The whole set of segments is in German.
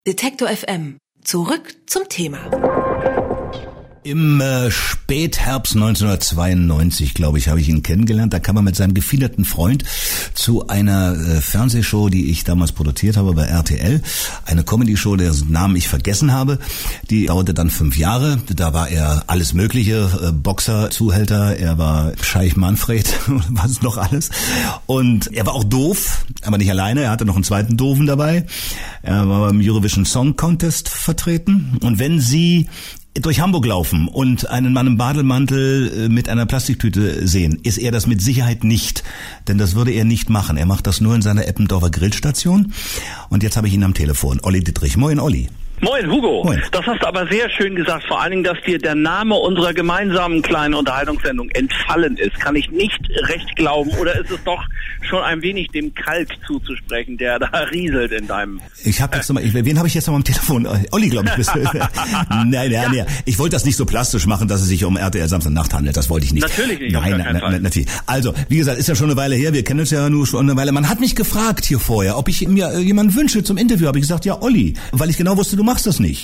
Detektor FM. Zurück zum Thema. Im Spätherbst 1992, glaube ich, habe ich ihn kennengelernt. Da kam er mit seinem gefiederten Freund zu einer Fernsehshow, die ich damals produziert habe bei RTL. Eine Comedy-Show, deren Namen ich vergessen habe. Die dauerte dann 5 Jahre. Da war er alles Mögliche. Boxer, Zuhälter, er war Scheich Manfred, was noch alles. Und er war auch doof, aber nicht alleine. Er hatte noch einen zweiten Doofen dabei. Er war beim Eurovision Song Contest vertreten. Und wenn Sie durch Hamburg laufen und einen Mann im Bademantel mit einer Plastiktüte sehen, ist er das mit Sicherheit nicht. Denn das würde er nicht machen. Er macht das nur in seiner Eppendorfer Grillstation. Und jetzt habe ich ihn am Telefon. Olli Dittrich. Moin, Olli. Moin, Hugo. Moin. Das hast du aber sehr schön gesagt. Vor allen Dingen, dass dir der Name unserer gemeinsamen kleinen Unterhaltungssendung entfallen ist. Kann ich nicht recht glauben. Oder ist es doch schon ein wenig dem Kalk zuzusprechen, der da rieselt in deinem... Ich habe jetzt nochmal, wen habe ich jetzt nochmal am Telefon? Olli, glaube ich, bist du. Nein. Ich wollte das nicht so plastisch machen, dass es sich um RTL Samstagnacht handelt. Das wollte ich nicht. Natürlich nicht. Nein, natürlich. Also, wie gesagt, ist ja schon eine Weile her. Wir kennen uns ja nur schon eine Weile. Man hat mich gefragt hier vorher, ob ich mir jemanden wünsche zum Interview. Habe ich gesagt, ja, Olli. Weil ich genau wusste, du machst das nicht.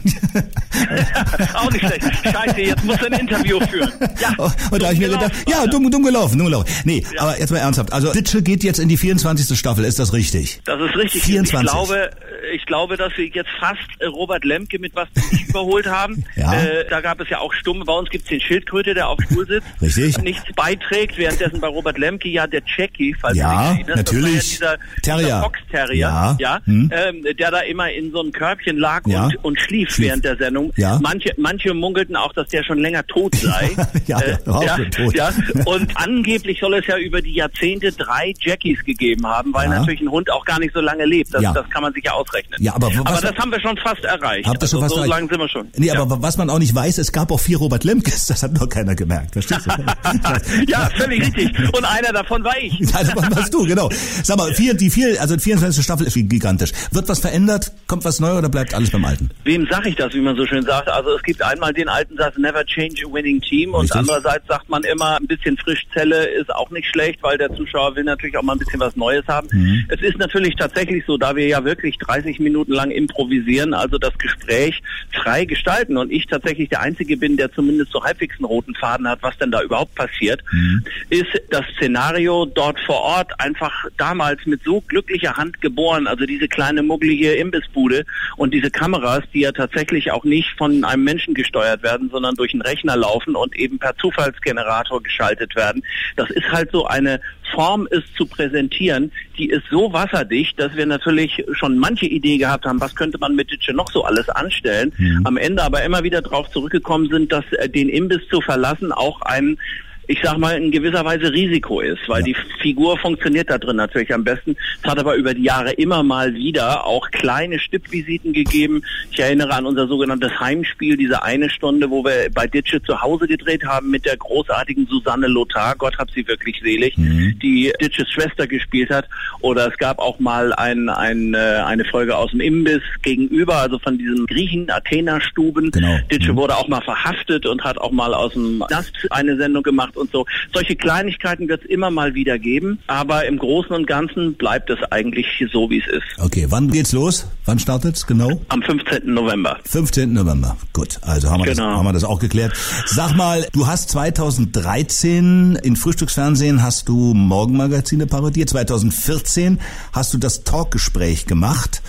Auch nicht schlecht. Scheiße, jetzt musst du ein Interview führen. Ja, und da habe ich mir gedacht, dumm gelaufen. Nee, ja. Aber jetzt mal ernsthaft. Also Ditsche geht jetzt in die 24. Staffel, ist das richtig? Das ist richtig. 24. Ich glaube, dass wir jetzt fast Robert Lemke mit was überholt haben. Ja. Da gab es ja auch Stumme. Bei uns gibt es den Schildkröte, der auf Stuhl sitzt. Richtig. Nichts beiträgt, währenddessen bei Robert Lemke ja der Jackie, falls ja, du dich erinnerst. natürlich. Das war ja dieser Fox Terrier, ja. Der da immer in so einem Körbchen lag und schlief während der Sendung. Ja. Manche munkelten auch, dass der schon länger tot sei. tot. Ja. Und angeblich soll es ja über die Jahrzehnte 3 Jackies gegeben haben, weil natürlich ein Hund auch gar nicht so lange lebt. Das kann man sich ja ausrechnen. Ja, aber das haben wir schon fast erreicht. So lange sind wir schon. Nee, aber was man auch nicht weiß, es gab auch 4 Robert Lemkes, das hat noch keiner gemerkt. Verstehst du? Ja, völlig richtig. Und einer davon war ich. Davon warst du, genau. Sag mal, die 24. Staffel ist gigantisch. Wird was verändert? Kommt was neu oder bleibt alles beim Alten? Wem sag ich das, wie man so schön sagt? Also es gibt einmal den alten Satz, never change a winning team. Und andererseits sagt man immer, ein bisschen Frischzelle ist auch nicht schlecht, weil der Zuschauer will natürlich auch mal ein bisschen was Neues haben. Es ist natürlich tatsächlich so, da wir ja wirklich 30 Minuten lang improvisieren, also das Gespräch frei gestalten und ich tatsächlich der Einzige bin, der zumindest so halbwegs einen roten Faden hat, was denn da überhaupt passiert, ist das Szenario dort vor Ort einfach damals mit so glücklicher Hand geboren, also diese kleine muggelige Imbissbude und diese Kameras, die ja tatsächlich auch nicht von einem Menschen gesteuert werden, sondern durch einen Rechner laufen und eben per Zufallsgenerator geschaltet werden. Das ist halt so eine Form, es zu präsentieren, die ist so wasserdicht, dass wir natürlich schon manche Idee gehabt haben, was könnte man mit Ditsche noch so alles anstellen. Am Ende aber immer wieder darauf zurückgekommen sind, dass den Imbiss zu verlassen auch ein, ich sag mal, in gewisser Weise Risiko ist, weil die Figur funktioniert da drin natürlich am besten. Es hat aber über die Jahre immer mal wieder auch kleine Stippvisiten gegeben. Ich erinnere an unser sogenanntes Heimspiel, diese eine Stunde, wo wir bei Ditsche zu Hause gedreht haben mit der großartigen Susanne Lothar, Gott hab sie wirklich selig, die Ditsches Schwester gespielt hat. Oder es gab auch mal eine Folge aus dem Imbiss gegenüber, also von diesen Griechen, Athener-Stuben. Genau. Ditsche wurde auch mal verhaftet und hat auch mal aus dem Knast eine Sendung gemacht und so. Solche Kleinigkeiten wird es immer mal wieder geben, aber im Großen und Ganzen bleibt es eigentlich so, wie es ist. Okay, wann geht's los? Wann startet's genau? Am 15. November. 15. November. Gut, also haben wir das auch geklärt. Sag mal, du hast 2013 in Frühstücksfernsehen hast du Morgenmagazine parodiert, 2014 hast du das Talkgespräch gemacht,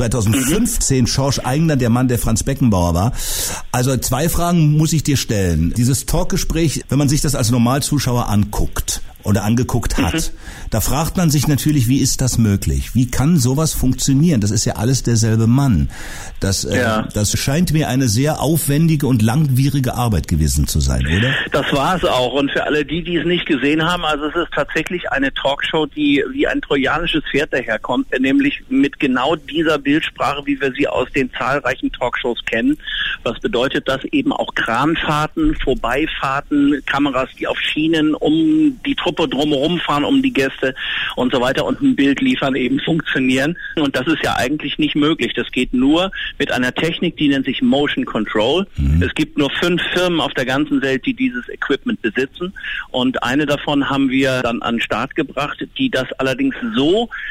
2015 Schorsch Eigner, der Mann, der Franz Beckenbauer war. Also 2 Fragen muss ich dir stellen. Dieses Talkgespräch, wenn man sich das als Normalzuschauer anguckt oder angeguckt hat, da fragt man sich natürlich, wie ist das möglich? Wie kann sowas funktionieren? Das ist ja alles derselbe Mann. Das scheint mir eine sehr aufwendige und langwierige Arbeit gewesen zu sein, oder? Das war es auch. Und für alle die es nicht gesehen haben, also es ist tatsächlich eine Talkshow, die wie ein trojanisches Pferd daherkommt, nämlich mit genau dieser Bildsprache, wie wir sie aus den zahlreichen Talkshows kennen. Was bedeutet das eben auch Kranfahrten, Vorbeifahrten, Kameras, die auf Schienen um die Truppe drumherum fahren, um die Gäste und so weiter und ein Bild liefern, eben funktionieren. Und das ist ja eigentlich nicht möglich. Das geht nur mit einer Technik, die nennt sich Motion Control. Es gibt nur 5 Firmen auf der ganzen Welt, die dieses Equipment besitzen. Und eine davon haben wir dann an den Start gebracht, die das allerdings so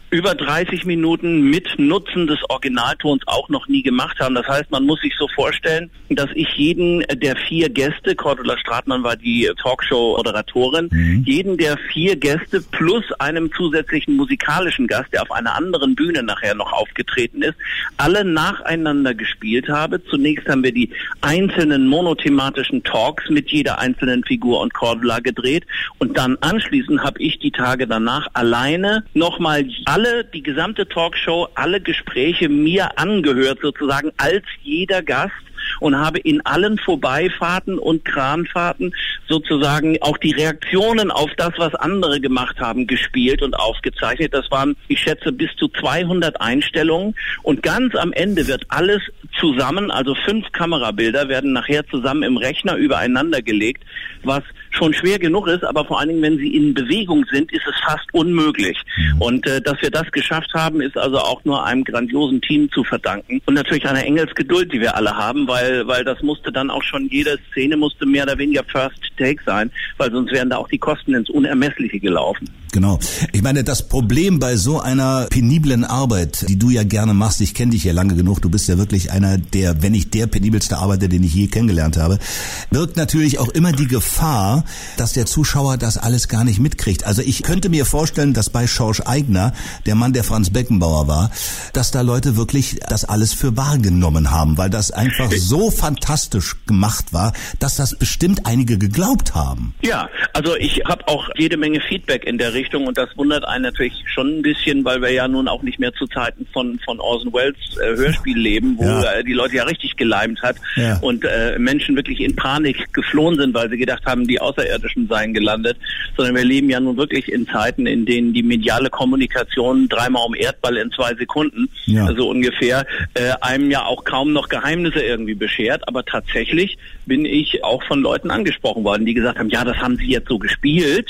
über 30 Minuten mit Nutzen des Originaltons auch noch nie gemacht haben. Das heißt, man muss sich so vorstellen, dass ich jeden der 4 Gäste, Cordula Stratmann war die Talkshow-Moderatorin, jeden der 4 Gäste plus einem zusätzlichen musikalischen Gast, der auf einer anderen Bühne nachher noch aufgetreten ist, alle nacheinander gespielt habe. Zunächst haben wir die einzelnen monothematischen Talks mit jeder einzelnen Figur und Cordula gedreht und dann anschließend habe ich die Tage danach alleine nochmal die gesamte Talkshow, alle Gespräche mir angehört sozusagen als jeder Gast und habe in allen Vorbeifahrten und Kranfahrten sozusagen auch die Reaktionen auf das, was andere gemacht haben, gespielt und aufgezeichnet. Das waren, ich schätze, bis zu 200 Einstellungen und ganz am Ende wird alles zusammen, also 5 Kamerabilder werden nachher zusammen im Rechner übereinander gelegt, was schon schwer genug ist, aber vor allen Dingen, wenn sie in Bewegung sind, ist es fast unmöglich. Und dass wir das geschafft haben, ist also auch nur einem grandiosen Team zu verdanken und natürlich einer Engelsgeduld, die wir alle haben, weil das musste dann auch schon, jede Szene musste mehr oder weniger First Take sein, weil sonst wären da auch die Kosten ins Unermessliche gelaufen. Genau. Ich meine, das Problem bei so einer peniblen Arbeit, die du ja gerne machst, ich kenne dich ja lange genug, du bist ja wirklich einer der, wenn nicht der penibelste Arbeiter, den ich je kennengelernt habe, birgt natürlich auch immer die Gefahr, dass der Zuschauer das alles gar nicht mitkriegt. Also ich könnte mir vorstellen, dass bei Schorsch Aigner, der Mann, der Franz Beckenbauer war, dass da Leute wirklich das alles für wahr genommen haben, weil das einfach so fantastisch gemacht war, dass das bestimmt einige geglaubt haben. Ja, also ich habe auch jede Menge Feedback in der Richtung und das wundert einen natürlich schon ein bisschen, weil wir ja nun auch nicht mehr zu Zeiten von Orson Welles Hörspiel leben, wo die Leute ja richtig geleimt hat und Menschen wirklich in Panik geflohen sind, weil sie gedacht haben, die Außerirdischen seien gelandet, sondern wir leben ja nun wirklich in Zeiten, in denen die mediale Kommunikation 3-mal um Erdball in 2 Sekunden, so ungefähr, einem ja auch kaum noch Geheimnisse irgendwie beschert, aber tatsächlich bin ich auch von Leuten angesprochen worden, die gesagt haben, ja, das haben sie jetzt so gespielt,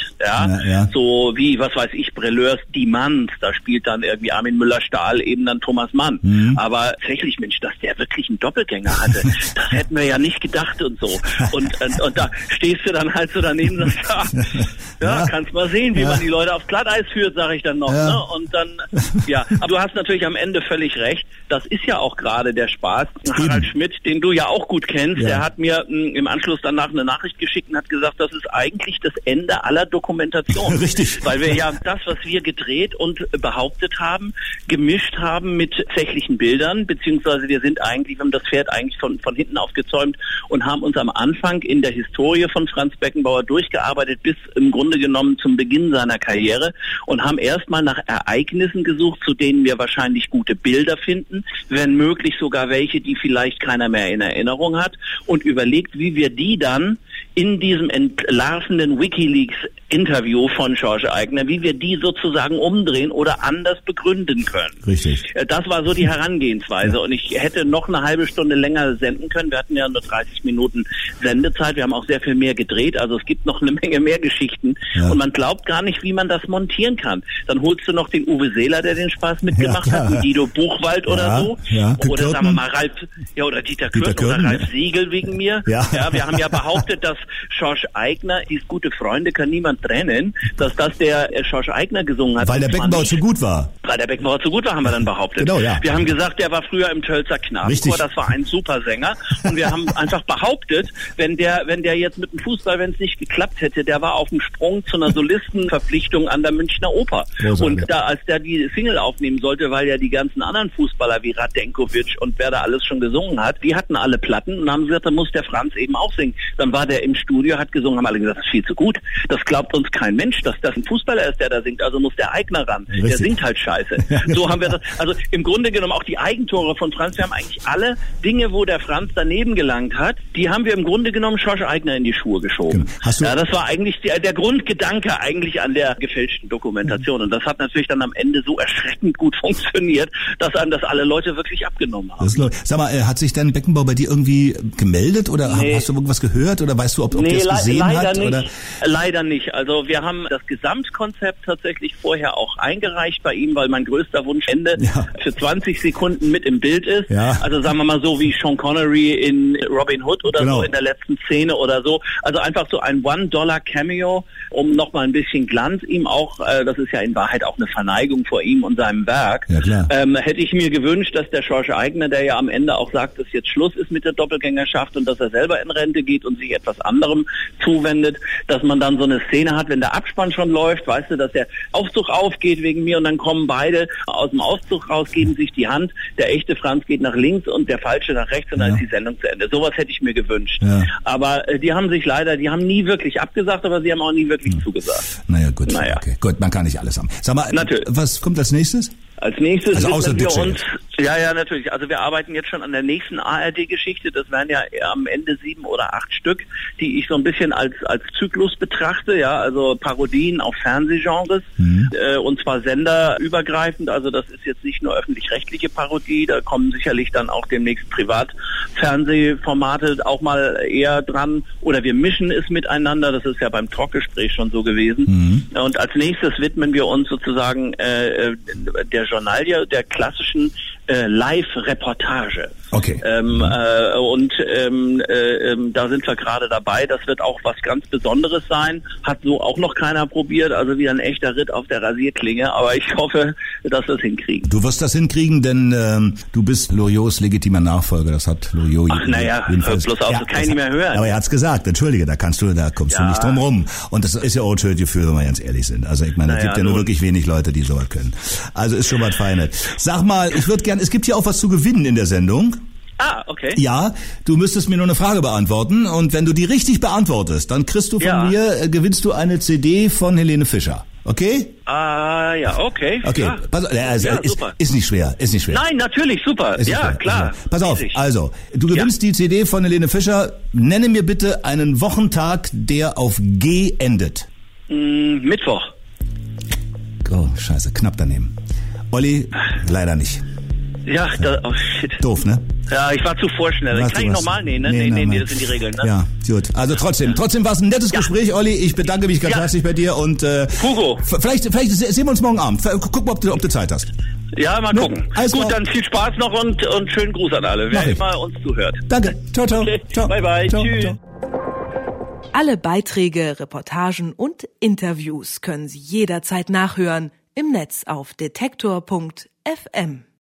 so wie, was weiß ich, Brelleurs Die Manns, da spielt dann irgendwie Armin Müller-Stahl eben dann Thomas Mann. Aber tatsächlich, Mensch, dass der wirklich einen Doppelgänger hatte, das hätten wir ja nicht gedacht und so. Und da stehst du dann halt so daneben und sagst, kannst mal sehen, wie man die Leute aufs Glatteis führt, sage ich dann noch. Ne? Und dann, aber du hast natürlich am Ende völlig recht, das ist ja auch gerade der Spaß. Harald Schmidt, den du ja auch gut kennst, der hat mir im Anschluss danach eine Nachricht geschickt und hat gesagt, das ist eigentlich das Ende aller Dokumentation. Richtig. Weil wir ja das, was wir gedreht und behauptet haben, gemischt haben mit tatsächlichen Bildern, beziehungsweise wir haben das Pferd eigentlich von hinten aufgezäumt und haben uns am Anfang in der Historie von Franz Beckenbauer durchgearbeitet bis im Grunde genommen zum Beginn seiner Karriere und haben erstmal nach Ereignissen gesucht, zu denen wir wahrscheinlich gute Bilder finden, wenn möglich sogar welche, die vielleicht keiner mehr in Erinnerung hat und überlegt, wie wir die dann in diesem entlarvenden WikiLeaks-Interview von Schorsch Aigner, wie wir die sozusagen umdrehen oder anders begründen können. Richtig. Das war so die Herangehensweise und ich hätte noch eine halbe Stunde länger senden können. Wir hatten ja nur 30 Minuten Sendezeit. Wir haben auch sehr viel mehr gedreht, also es gibt noch eine Menge mehr Geschichten und man glaubt gar nicht, wie man das montieren kann. Dann holst du noch den Uwe Seeler, der den Spaß mitgemacht hat, einen Guido Buchwald oder so. Ja. Oder sagen wir mal Ralf, oder Dieter Kürten oder Ralf Siegel wegen mir. Ja, wir haben ja behauptet, dass Schorsch Aigner, dieses gute Freunde kann niemand trennen, dass das der Schorsch Aigner gesungen hat. Weil der Beckenbauer zu gut war. Weil der Beckenbauer zu gut war, haben wir dann behauptet. Genau, ja. Wir haben gesagt, der war früher im Tölzer Knabenchor, das war ein super Sänger. Und wir haben einfach behauptet, wenn der jetzt mit dem Fußball, wenn es nicht geklappt hätte, der war auf dem Sprung zu einer Solistenverpflichtung an der Münchner Oper. Und da, als der die Single aufnehmen sollte, weil ja die ganzen anderen Fußballer wie Radenkovic und wer da alles schon gesungen hat, die hatten alle Platten und haben gesagt, da muss der Franz eben auch singen. Dann war der im Studio, hat gesungen, haben alle gesagt, das ist viel zu gut. Das glaubt uns kein Mensch, dass das ein Fußballer ist, der da singt. Also muss der Aigner ran. Richtig. Der singt halt scheiße. So haben wir das. Also im Grunde genommen auch die Eigentore von Franz. Wir haben eigentlich alle Dinge, wo der Franz daneben gelangt hat, die haben wir im Grunde genommen Schorsch Aigner in die Schuhe geschoben. Ja, das war eigentlich der Grundgedanke eigentlich an der gefälschten Dokumentation. Und das hat natürlich dann am Ende so erschreckend gut funktioniert, dass einem das alle Leute wirklich abgenommen haben. Sag mal, hat sich dann Beckenbauer bei dir irgendwie gemeldet oder hast du irgendwas gehört oder weißt du, ob der es gesehen hat? Nicht. Leider nicht. Also wir haben das Gesamtkonzept tatsächlich vorher auch eingereicht bei ihm, weil mein größter Wunsch für 20 Sekunden mit im Bild ist. Ja. Also sagen wir mal so wie Sean Connery in Robin Hood oder so in der letzten Szene oder so. Also einfach so ein $1 Cameo, um nochmal ein bisschen Glanz ihm auch, das ist ja in Wahrheit auch eine Verneigung vor ihm und seinem Werk. Ja, klar. Hätte ich mir gewünscht, dass der George Aigner, der ja am Ende auch sagt, dass jetzt Schluss ist mit der Doppelgängerschaft und dass er selber in Rente geht und sich etwas anderem zuwendet, dass man dann so eine Szene hat, wenn der Abspann schon läuft, weißt du, dass der Aufzug aufgeht wegen mir und dann kommen beide aus dem Aufzug raus, geben sich die Hand, der echte Franz geht nach links und der falsche nach rechts und dann ist die Sendung zu Ende. Sowas hätte ich mir gewünscht. Ja. Aber die haben nie wirklich abgesagt, aber sie haben auch nie wirklich zugesagt. Naja, gut. Okay. Gut, man kann nicht alles haben. Sag mal, was kommt als nächstes? Als nächstes widmen wir uns, ja, natürlich. Also wir arbeiten jetzt schon an der nächsten ARD-Geschichte. Das wären ja am Ende 7 oder 8 Stück, die ich so ein bisschen als Zyklus betrachte, ja, also Parodien auf Fernsehgenres, und zwar senderübergreifend. Also das ist jetzt nicht nur öffentlich-rechtliche Parodie, da kommen sicherlich dann auch demnächst Privatfernsehformate auch mal eher dran. Oder wir mischen es miteinander. Das ist ja beim Talkgespräch schon so gewesen. Und als nächstes widmen wir uns sozusagen der Journalie, der klassischen Live-Reportage. Okay. Da sind wir gerade dabei. Das wird auch was ganz Besonderes sein. Hat so auch noch keiner probiert. Also wieder ein echter Ritt auf der Rasierklinge. Aber ich hoffe, dass wir es hinkriegen. Du wirst das hinkriegen, denn du bist Loriots legitimer Nachfolger. Das hat Loriot jedenfalls. Bloß auf, das kann ich nicht mehr hören. Aber er hat's gesagt. Entschuldige, da kommst du nicht drum rum. Und das ist ja auch ein schönes Gefühl, wenn wir ganz ehrlich sind. Also ich meine, es gibt ja nur wirklich wenig Leute, die sowas können. Also ist schon was Feines. Sag mal, ich würde gerne, es gibt hier auch was zu gewinnen in der Sendung. Ah, okay. Ja, du müsstest mir nur eine Frage beantworten und wenn du die richtig beantwortest, dann kriegst du von mir, gewinnst du eine CD von Helene Fischer. Okay? Ja, okay. Okay, ja. Pass auf, ist nicht schwer. Nein, natürlich, super. Ja, klar. Pass auf, also, du gewinnst die CD von Helene Fischer. Nenne mir bitte einen Wochentag, der auf G endet. Mittwoch. Oh, scheiße, knapp daneben. Olli, leider nicht. Ja, shit. Doof, ne? Ja, ich war zu vorschnell. Kann ich nochmal nähen, ne? Nee, das sind die Regeln, ne? Ja, gut. Also trotzdem war es ein nettes Gespräch, Olli. Ich bedanke mich ganz herzlich bei dir und Hugo. Vielleicht sehen wir uns morgen Abend. Guck mal, ob du Zeit hast. Ja, mal gucken. Gut, dann viel Spaß noch und schönen Gruß an alle, wer immer uns zuhört. Danke. Ciao. Okay. Ciao. Bye. Ciao. Tschüss. Ciao. Alle Beiträge, Reportagen und Interviews können Sie jederzeit nachhören im Netz auf detektor.fm.